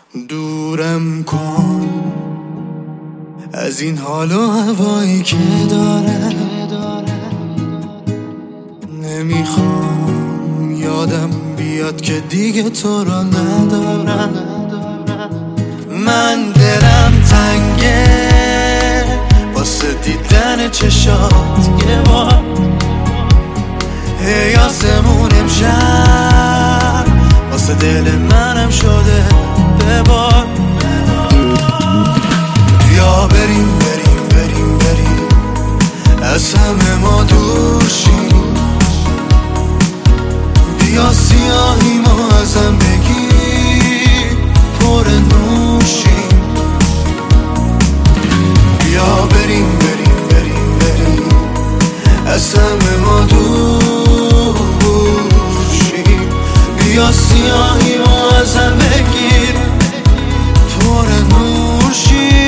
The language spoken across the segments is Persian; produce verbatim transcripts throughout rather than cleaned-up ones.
دورم کن از این حال و هوایی که داره، نمیخوام یادم بیاد که دیگه تو رو ندارم. من دلم تنگه واسه دیدن چشات یه بار، هی آسمون امشب واسه دل منم شده ببار. بیا بریم بریم بریم بریم از همه ما دور شیم، بیا سیاهی ما ازم بگیر پر نوشیم. بیا بریم بریم بریم بریم از همه ما دور شیم، بیا سیاهی ما ازم بگیر پر نوشیم.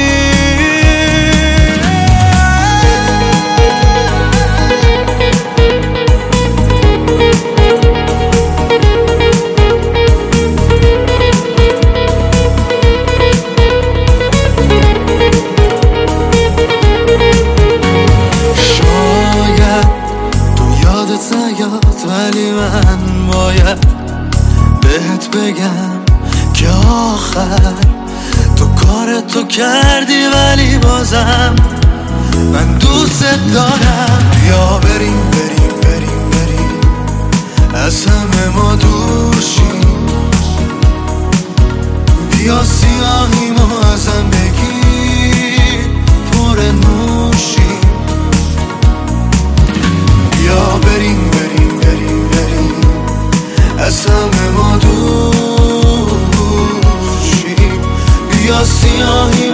ولی من باید بهت بگم که آخر تو کارتو کردی، ولی بازم من دوست دارم. بیا بریم بریم بریم بریم از همه ما دور شیم، بیا سیاهی ما ازم بگیر پر نوشیم. بیا بریم بریم بریم بریم از همه ما دور شیم، بیا سیاهی